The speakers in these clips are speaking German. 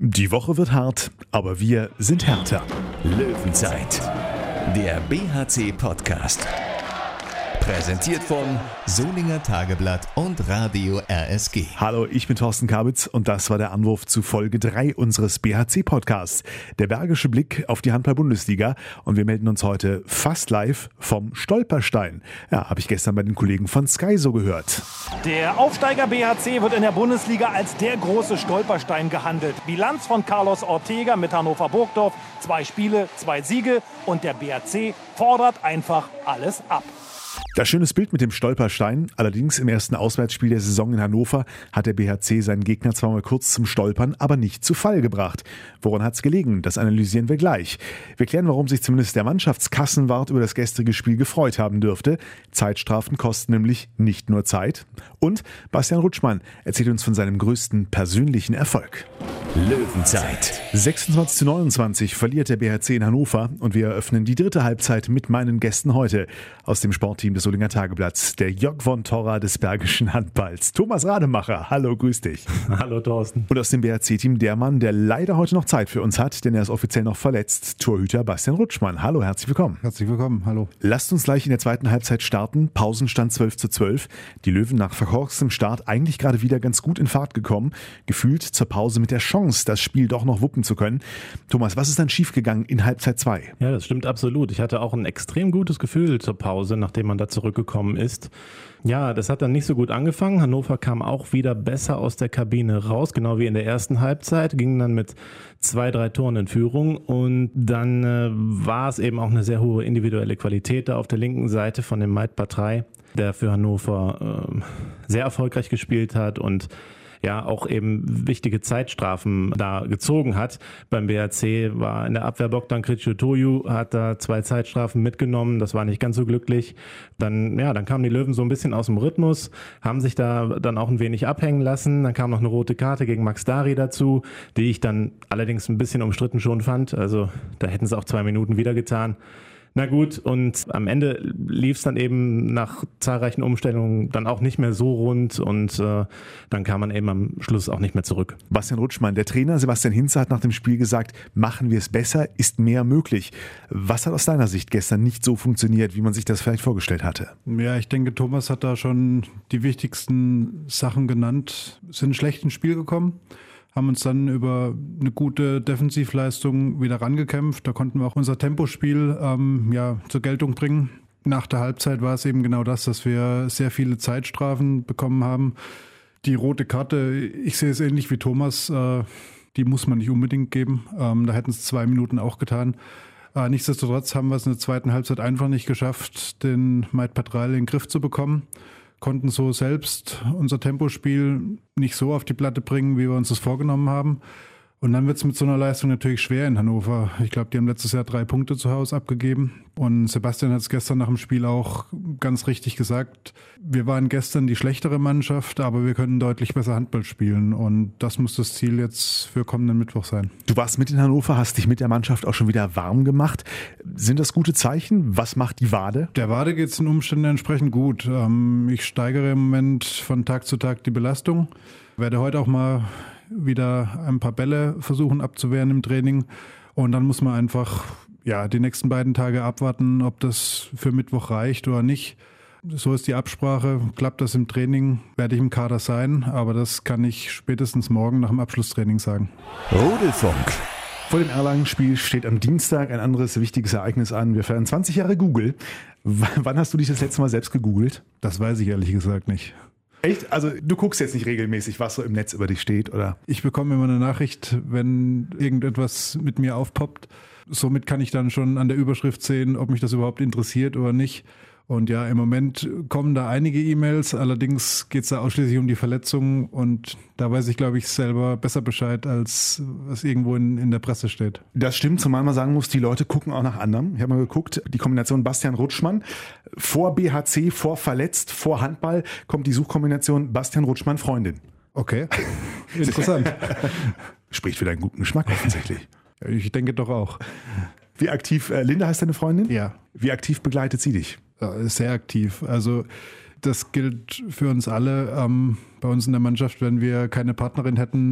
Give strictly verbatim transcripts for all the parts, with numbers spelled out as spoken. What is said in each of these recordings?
Die Woche wird hart, aber wir sind härter. Löwenzeit, der B H C-Podcast. Präsentiert von Solinger Tageblatt und Radio R S G. Hallo, ich bin Thorsten Kabitz und das war der Anruf zu Folge drei unseres B H C-Podcasts. Der bergische Blick auf die Handball-Bundesliga und wir melden uns heute fast live vom Stolperstein. Ja, habe ich gestern bei den Kollegen von Sky so gehört. Der Aufsteiger B H C wird in der Bundesliga als der große Stolperstein gehandelt. Bilanz von Carlos Ortega mit Hannover Burgdorf, zwei Spiele, zwei Siege und der B H C fordert einfach alles ab. Das schönes Bild mit dem Stolperstein. Allerdings im ersten Auswärtsspiel der Saison in Hannover hat der B H C seinen Gegner zwar mal kurz zum Stolpern, aber nicht zu Fall gebracht. Woran hat's gelegen? Das analysieren wir gleich. Wir klären, warum sich zumindest der Mannschaftskassenwart über das gestrige Spiel gefreut haben dürfte. Zeitstrafen kosten nämlich nicht nur Zeit. Und Bastian Rutschmann erzählt uns von seinem größten persönlichen Erfolg. Löwenzeit. sechsundzwanzig zu neunundzwanzig verliert der B H C in Hannover und wir eröffnen die dritte Halbzeit mit meinen Gästen heute aus dem Sportteam des Solinger Tageblatts, der Jörg von Torra des bergischen Handballs. Thomas Rademacher, hallo, grüß dich. Hallo Thorsten. Und aus dem B H C-Team der Mann, der leider heute noch Zeit für uns hat, denn er ist offiziell noch verletzt, Torhüter Bastian Rutschmann. Hallo, herzlich willkommen. Herzlich willkommen, hallo. Lasst uns gleich in der zweiten Halbzeit starten. Pausenstand zwölf zu zwölf. Die Löwen nach verkorkstem Start eigentlich gerade wieder ganz gut in Fahrt gekommen. Gefühlt zur Pause mit der Chance, das Spiel doch noch wuppen zu können. Thomas, was ist dann schiefgegangen in Halbzeit zwei? Ja, das stimmt absolut. Ich hatte auch ein extrem gutes Gefühl zur Pause, nachdem man da zurückgekommen ist. Ja, das hat dann nicht so gut angefangen. Hannover kam auch wieder besser aus der Kabine raus, genau wie in der ersten Halbzeit, ging dann mit zwei, drei Toren in Führung und dann äh, war es eben auch eine sehr hohe individuelle Qualität da auf der linken Seite von dem Maid Patrei, der für Hannover äh, sehr erfolgreich gespielt hat und ja auch eben wichtige Zeitstrafen da gezogen hat. Beim B H C war in der Abwehr Bogdan Krejci-Toju, hat da zwei Zeitstrafen mitgenommen, das war nicht ganz so glücklich. Dann, ja, dann kamen die Löwen so ein bisschen aus dem Rhythmus, haben sich da dann auch ein wenig abhängen lassen. Dann kam noch eine rote Karte gegen Max Dari dazu, die ich dann allerdings ein bisschen umstritten schon fand. Also da hätten sie auch zwei Minuten wieder getan. Na gut, und am Ende lief es dann eben nach zahlreichen Umstellungen dann auch nicht mehr so rund und äh, dann kam man eben am Schluss auch nicht mehr zurück. Bastian Rutschmann, der Trainer Sebastian Hinze hat nach dem Spiel gesagt, machen wir es besser, ist mehr möglich. Was hat aus deiner Sicht gestern nicht so funktioniert, wie man sich das vielleicht vorgestellt hatte? Ja, ich denke, Thomas hat da schon die wichtigsten Sachen genannt. Sind ein schlechtes Spiel gekommen. Haben uns dann über eine gute Defensivleistung wieder rangekämpft. Da konnten wir auch unser Tempospiel ähm, ja, zur Geltung bringen. Nach der Halbzeit war es eben genau das, dass wir sehr viele Zeitstrafen bekommen haben. Die rote Karte, ich sehe es ähnlich wie Thomas, äh, die muss man nicht unbedingt geben. Ähm, da hätten es zwei Minuten auch getan. Äh, nichtsdestotrotz haben wir es in der zweiten Halbzeit einfach nicht geschafft, den Maid Patrei in den Griff zu bekommen. Konnten so selbst unser Tempospiel nicht so auf die Platte bringen, wie wir uns das vorgenommen haben. Und dann wird es mit so einer Leistung natürlich schwer in Hannover. Ich glaube, die haben letztes Jahr drei Punkte zu Hause abgegeben. Und Sebastian hat es gestern nach dem Spiel auch ganz richtig gesagt. Wir waren gestern die schlechtere Mannschaft, aber wir können deutlich besser Handball spielen. Und das muss das Ziel jetzt für kommenden Mittwoch sein. Du warst mit in Hannover, hast dich mit der Mannschaft auch schon wieder warm gemacht. Sind das gute Zeichen? Was macht die Wade? Der Wade geht es den Umständen entsprechend gut. Ich steigere im Moment von Tag zu Tag die Belastung. Werde heute auch mal wieder ein paar Bälle versuchen abzuwehren im Training. Und dann muss man einfach ja, die nächsten beiden Tage abwarten, ob das für Mittwoch reicht oder nicht. So ist die Absprache. Klappt das im Training, werde ich im Kader sein. Aber das kann ich spätestens morgen nach dem Abschlusstraining sagen. Rudelfunk. Vor dem Erlangen-Spiel steht am Dienstag ein anderes wichtiges Ereignis an. Wir feiern zwanzig Jahre Google. W- wann hast du dich das letzte Mal selbst gegoogelt? Das weiß ich ehrlich gesagt nicht. Echt? Also du guckst jetzt nicht regelmäßig, was so im Netz über dich steht, oder? Ich bekomme immer eine Nachricht, wenn irgendetwas mit mir aufpoppt. Somit kann ich dann schon an der Überschrift sehen, ob mich das überhaupt interessiert oder nicht. Und ja, im Moment kommen da einige E-Mails, allerdings geht es da ausschließlich um die Verletzungen und da weiß ich, glaube ich, selber besser Bescheid, als was irgendwo in, in der Presse steht. Das stimmt, zumal man sagen muss, die Leute gucken auch nach anderem. Ich habe mal geguckt, die Kombination Bastian Rutschmann, vor B H C, vor Verletzt, vor Handball, kommt die Suchkombination Bastian Rutschmann Freundin. Okay, interessant. Spricht für deinen guten Geschmack offensichtlich. Ich denke doch auch. Wie aktiv, äh, Linda heißt deine Freundin? Ja. Wie aktiv begleitet sie dich? Sehr aktiv. Also das gilt für uns alle. Ähm, bei uns in der Mannschaft, wenn wir keine Partnerin hätten,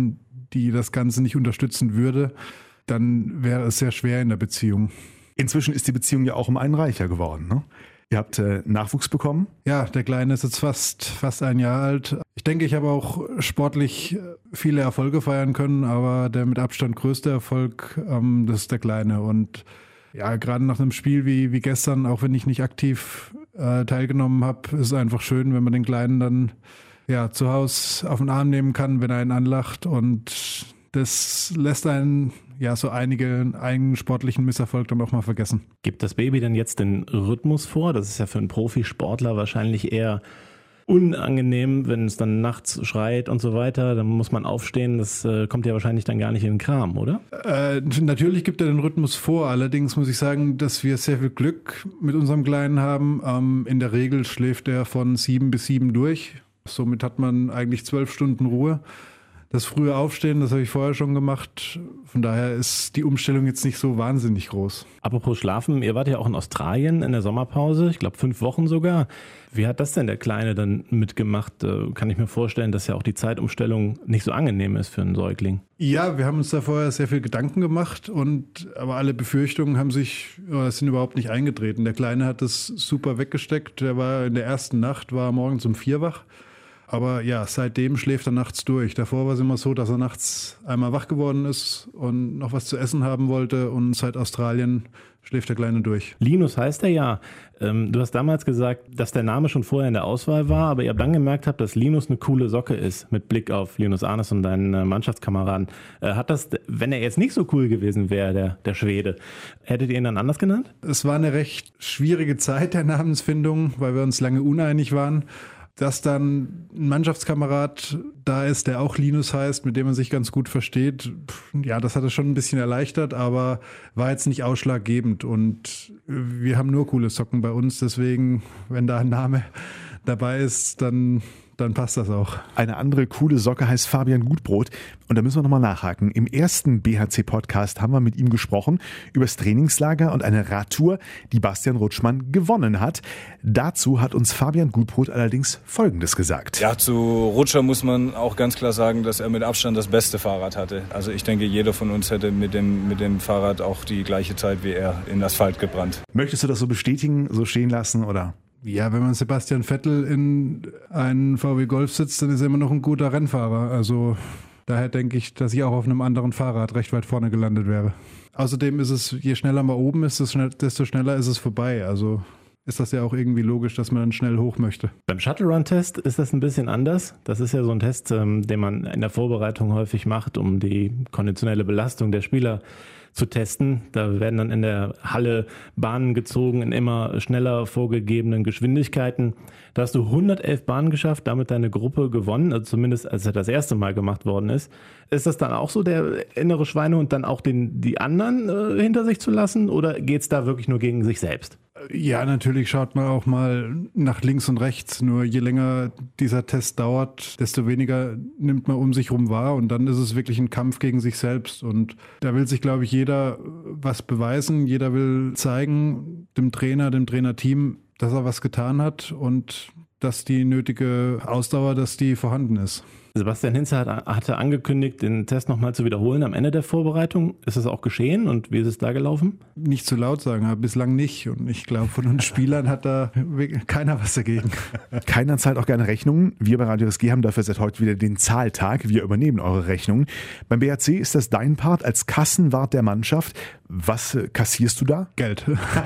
die das Ganze nicht unterstützen würde, dann wäre es sehr schwer in der Beziehung. Inzwischen ist die Beziehung ja auch um einen reicher geworden, ne? Ihr habt äh, Nachwuchs bekommen? Ja, der Kleine ist jetzt fast, fast ein Jahr alt. Ich denke, ich habe auch sportlich viele Erfolge feiern können, aber der mit Abstand größte Erfolg, ähm, das ist der Kleine. Und ja, gerade nach einem Spiel wie, wie gestern, auch wenn ich nicht aktiv äh, teilgenommen habe, ist es einfach schön, wenn man den Kleinen dann ja, zu Hause auf den Arm nehmen kann, wenn er ihn anlacht. Und das lässt einen ja so einige einen sportlichen Misserfolg dann auch mal vergessen. Gibt das Baby denn jetzt den Rhythmus vor? Das ist ja für einen Profisportler wahrscheinlich eher unangenehm, wenn es dann nachts schreit und so weiter. Dann muss man aufstehen. Das äh, kommt ja wahrscheinlich dann gar nicht in den Kram, oder? Äh, natürlich gibt er den Rhythmus vor. Allerdings muss ich sagen, dass wir sehr viel Glück mit unserem Kleinen haben. Ähm, in der Regel schläft er von sieben bis sieben durch. Somit hat man eigentlich zwölf Stunden Ruhe. Das frühe Aufstehen, das habe ich vorher schon gemacht. Von daher ist die Umstellung jetzt nicht so wahnsinnig groß. Apropos Schlafen, ihr wart ja auch in Australien in der Sommerpause, ich glaube fünf Wochen sogar. Wie hat das denn der Kleine dann mitgemacht? Kann ich mir vorstellen, dass ja auch die Zeitumstellung nicht so angenehm ist für einen Säugling. Ja, wir haben uns da vorher sehr viel Gedanken gemacht, und aber alle Befürchtungen haben sich, oder sind überhaupt nicht eingetreten. Der Kleine hat das super weggesteckt. Der war in der ersten Nacht, war morgens um vier wach. Aber ja, seitdem schläft er nachts durch. Davor war es immer so, dass er nachts einmal wach geworden ist und noch was zu essen haben wollte. Und seit Australien schläft der Kleine durch. Linus heißt er ja. Ähm, du hast damals gesagt, dass der Name schon vorher in der Auswahl war, aber ihr habt dann gemerkt habt, dass Linus eine coole Socke ist, mit Blick auf Linus Arnes und deinen äh, Mannschaftskameraden. Äh, hat das, wenn er jetzt nicht so cool gewesen wäre, der, der Schwede, hättet ihr ihn dann anders genannt? Es war eine recht schwierige Zeit der Namensfindung, weil wir uns lange uneinig waren. Dass dann ein Mannschaftskamerad da ist, der auch Linus heißt, mit dem man sich ganz gut versteht, ja, das hat es schon ein bisschen erleichtert, aber war jetzt nicht ausschlaggebend. Und wir haben nur coole Socken bei uns, deswegen, wenn da ein Name dabei ist, dann... dann passt das auch. Eine andere coole Socke heißt Fabian Gutbrot. Und da müssen wir nochmal nachhaken. Im ersten B H C-Podcast haben wir mit ihm gesprochen über das Trainingslager und eine Radtour, die Bastian Rutschmann gewonnen hat. Dazu hat uns Fabian Gutbrot allerdings Folgendes gesagt. Ja, zu Rutscher muss man auch ganz klar sagen, dass er mit Abstand das beste Fahrrad hatte. Also ich denke, jeder von uns hätte mit dem, mit dem Fahrrad auch die gleiche Zeit wie er in Asphalt gebrannt. Möchtest du das so bestätigen, so stehen lassen, oder? Ja, wenn man Sebastian Vettel in einen V W Golf sitzt, dann ist er immer noch ein guter Rennfahrer. Also daher denke ich, dass ich auch auf einem anderen Fahrrad recht weit vorne gelandet wäre. Außerdem ist es, je schneller man oben ist, desto schneller ist es vorbei. Also ist das ja auch irgendwie logisch, dass man dann schnell hoch möchte. Beim Shuttle-Run-Test ist das ein bisschen anders. Das ist ja so ein Test, den man in der Vorbereitung häufig macht, um die konditionelle Belastung der Spieler zu testen. Da werden dann in der Halle Bahnen gezogen in immer schneller vorgegebenen Geschwindigkeiten. Da hast du hundertelf Bahnen geschafft, damit deine Gruppe gewonnen, also zumindest als er das erste Mal gemacht worden ist. Ist das dann auch so der innere Schweinehund, dann auch den, die anderen äh, hinter sich zu lassen, oder geht es da wirklich nur gegen sich selbst? Ja, natürlich schaut man auch mal nach links und rechts. Nur je länger dieser Test dauert, desto weniger nimmt man um sich rum wahr. Und dann ist es wirklich ein Kampf gegen sich selbst. Und da will sich, glaube ich, jeder was beweisen. Jeder will zeigen dem Trainer, dem Trainerteam, dass er was getan hat und dass die nötige Ausdauer, dass die vorhanden ist. Sebastian Hinze hat, hatte angekündigt, den Test nochmal zu wiederholen am Ende der Vorbereitung. Ist das auch geschehen und wie ist es da gelaufen? Nicht zu laut sagen, aber bislang nicht. Und ich glaube, von uns Spielern hat da keiner was dagegen. Keiner zahlt auch gerne Rechnungen. Wir bei Radio S G haben dafür seit heute wieder den Zahltag. Wir übernehmen eure Rechnungen. Beim B H C ist das dein Part als Kassenwart der Mannschaft. Was kassierst du da? Geld.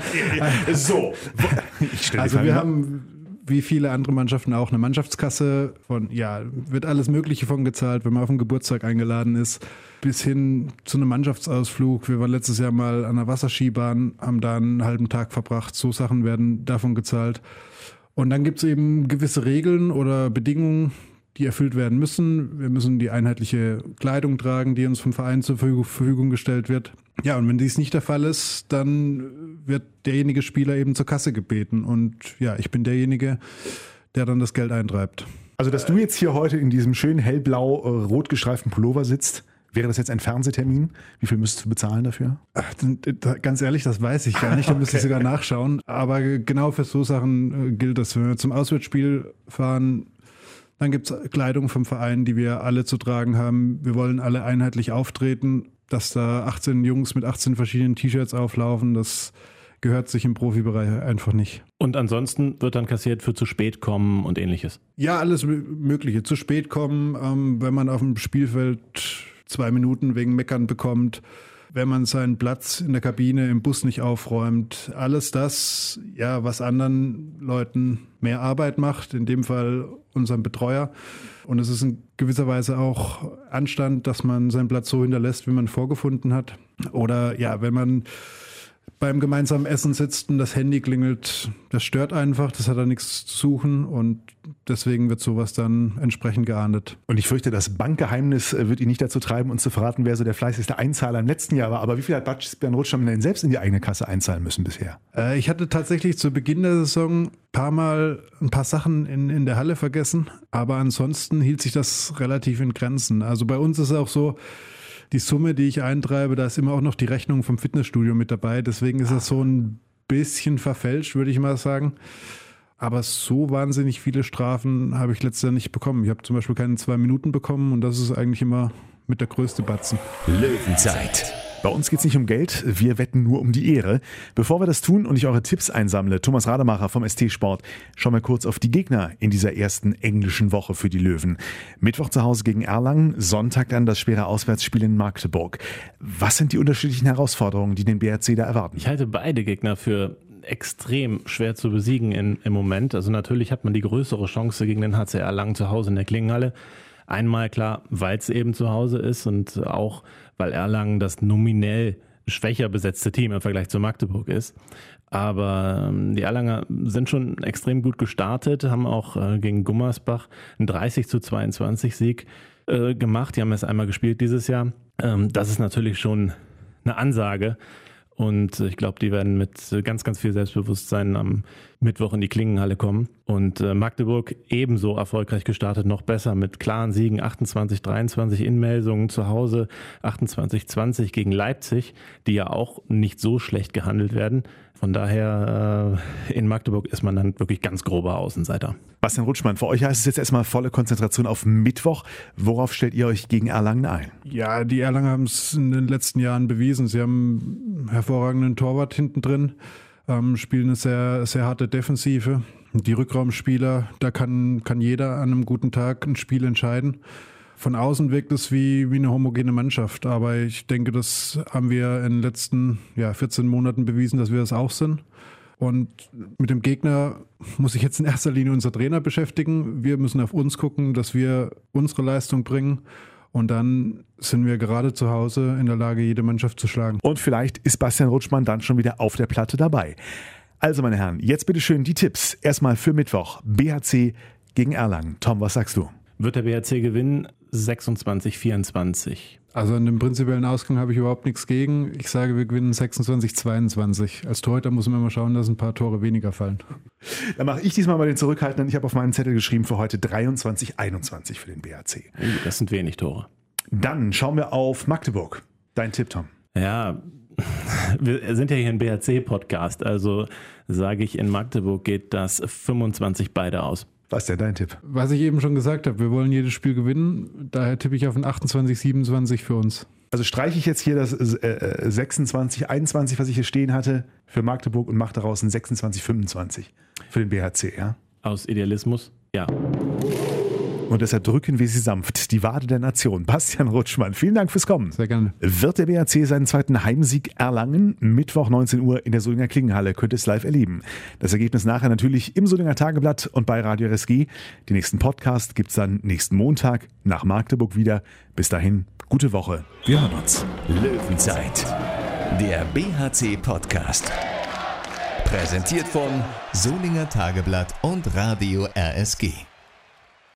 So. Ich stelle also wir haben... wie viele andere Mannschaften auch, eine Mannschaftskasse von, ja, wird alles Mögliche von gezahlt, wenn man auf einen Geburtstag eingeladen ist, bis hin zu einem Mannschaftsausflug. Wir waren letztes Jahr mal an einer Wasserskibahn, haben da einen halben Tag verbracht. So Sachen werden davon gezahlt. Und dann gibt es eben gewisse Regeln oder Bedingungen, die erfüllt werden müssen. Wir müssen die einheitliche Kleidung tragen, die uns vom Verein zur Verfügung gestellt wird. Ja, und wenn dies nicht der Fall ist, dann wird derjenige Spieler eben zur Kasse gebeten. Und ja, ich bin derjenige, der dann das Geld eintreibt. Also, dass du jetzt hier heute in diesem schönen hellblau-rot gestreiften Pullover sitzt, wäre das jetzt ein Fernsehtermin? Wie viel müsstest du bezahlen dafür? Ach, ganz ehrlich, das weiß ich gar nicht. Da müsste ich sogar nachschauen. Aber genau für so Sachen gilt das. Wenn wir zum Auswärtsspiel fahren, Dann gibt es Kleidung vom Verein, die wir alle zu tragen haben. Wir wollen alle einheitlich auftreten. Dass da achtzehn Jungs mit achtzehn verschiedenen T-Shirts auflaufen, das gehört sich im Profibereich einfach nicht. Und ansonsten wird dann kassiert für zu spät kommen und ähnliches? Ja, alles Mögliche. Zu spät kommen, ähm, wenn man auf dem Spielfeld zwei Minuten wegen Meckern bekommt, wenn man seinen Platz in der Kabine im Bus nicht aufräumt. Alles das, ja, was anderen Leuten mehr Arbeit macht, in dem Fall unserem Betreuer. Und es ist in gewisser Weise auch Anstand, dass man seinen Platz so hinterlässt, wie man vorgefunden hat. Oder ja, wenn man beim gemeinsamen Essen sitzt und das Handy klingelt, das stört einfach, das hat da nichts zu suchen und deswegen wird sowas dann entsprechend geahndet. Und ich fürchte, das Bankgeheimnis wird ihn nicht dazu treiben, uns zu verraten, wer so der fleißigste Einzahler im letzten Jahr war. Aber wie viel hat Bastian Rutschmann denn selbst in die eigene Kasse einzahlen müssen bisher? Äh, ich hatte tatsächlich zu Beginn der Saison ein paar Mal ein paar Sachen in, in der Halle vergessen, aber ansonsten hielt sich das relativ in Grenzen. Also bei uns ist es auch so, die Summe, die ich eintreibe, da ist immer auch noch die Rechnung vom Fitnessstudio mit dabei. Deswegen ist das so ein bisschen verfälscht, würde ich mal sagen. Aber so wahnsinnig viele Strafen habe ich letztes Jahr nicht bekommen. Ich habe zum Beispiel keine zwei Minuten bekommen und das ist eigentlich immer mit der größte Batzen. Löwenzeit. Bei uns geht es nicht um Geld, wir wetten nur um die Ehre. Bevor wir das tun und ich eure Tipps einsammle, Thomas Rademacher vom S T Sport, schauen wir kurz auf die Gegner in dieser ersten englischen Woche für die Löwen. Mittwoch zu Hause gegen Erlangen, Sonntag dann das schwere Auswärtsspiel in Magdeburg. Was sind die unterschiedlichen Herausforderungen, die den B R C da erwarten? Ich halte beide Gegner für extrem schwer zu besiegen in, im Moment. Also natürlich hat man die größere Chance gegen den H C Erlangen zu Hause in der Klingenhalle. Einmal klar, weil es eben zu Hause ist und auch, weil Erlangen das nominell schwächer besetzte Team im Vergleich zu Magdeburg ist. Aber ähm, die Erlanger sind schon extrem gut gestartet, haben auch äh, gegen Gummersbach einen dreißig zu zweiundzwanzig Sieg äh, gemacht. Die haben erst einmal gespielt dieses Jahr. Ähm, das ist natürlich schon eine Ansage. Und ich glaube, die werden mit ganz, ganz viel Selbstbewusstsein am Mittwoch in die Klingenhalle kommen. Und äh, Magdeburg ebenso erfolgreich gestartet, noch besser mit klaren Siegen, achtundzwanzig dreiundzwanzig in Melsungen zu Hause, achtundzwanzig zwanzig gegen Leipzig, die ja auch nicht so schlecht gehandelt werden. Von daher äh, in Magdeburg ist man dann wirklich ganz grober Außenseiter. Bastian Rutschmann, für euch heißt es jetzt erstmal volle Konzentration auf Mittwoch. Worauf stellt ihr euch gegen Erlangen ein? Ja, die Erlanger haben es in den letzten Jahren bewiesen. Sie haben einen hervorragenden Torwart hinten drin, ähm, spielen eine sehr, sehr harte Defensive. Die Rückraumspieler, da kann, kann jeder an einem guten Tag ein Spiel entscheiden. Von außen wirkt es wie, wie eine homogene Mannschaft, aber ich denke, das haben wir in den letzten ja, vierzehn Monaten bewiesen, dass wir das auch sind. Und mit dem Gegner muss sich jetzt in erster Linie unser Trainer beschäftigen. Wir müssen auf uns gucken, dass wir unsere Leistung bringen. Und dann sind wir gerade zu Hause in der Lage, jede Mannschaft zu schlagen. Und vielleicht ist Bastian Rutschmann dann schon wieder auf der Platte dabei. Also meine Herren, jetzt bitte schön die Tipps. Erstmal für Mittwoch. B H C gegen Erlangen. Tom, was sagst du? Wird der B H C gewinnen? sechsundzwanzig vierundzwanzig. Also an dem prinzipiellen Ausgang habe ich überhaupt nichts gegen. Ich sage, wir gewinnen sechsundzwanzig zweiundzwanzig. Als Torhüter muss man immer schauen, dass ein paar Tore weniger fallen. Dann mache ich diesmal mal den Zurückhaltenden. Ich habe auf meinen Zettel geschrieben für heute dreiundzwanzig einundzwanzig für den B H C. Das sind wenig Tore. Dann schauen wir auf Magdeburg. Dein Tipp, Tom. Ja, wir sind ja hier ein B H C-Podcast, also sage ich, in Magdeburg geht das fünfundzwanzig beide aus. Was ist denn dein Tipp? Was ich eben schon gesagt habe, wir wollen jedes Spiel gewinnen, daher tippe ich auf ein achtundzwanzig siebenundzwanzig für uns. Also streiche ich jetzt hier das äh, sechsundzwanzig einundzwanzig, was ich hier stehen hatte, für Magdeburg und mache daraus ein sechsundzwanzig fünfundzwanzig für den B H C, ja? Aus Idealismus, ja. Und deshalb drücken wir sie sanft, die Wade der Nation. Bastian Rutschmann, vielen Dank fürs Kommen. Sehr gerne. Wird der B H C seinen zweiten Heimsieg erlangen? Mittwoch neunzehn Uhr in der Solinger Klingenhalle, könnt ihr es live erleben. Das Ergebnis nachher natürlich im Solinger Tageblatt und bei Radio R S G. Den nächsten Podcast gibt es dann nächsten Montag nach Magdeburg wieder. Bis dahin, gute Woche. Wir hören uns. Löwenzeit, der B H C-Podcast. Präsentiert von Solinger Tageblatt und Radio R S G.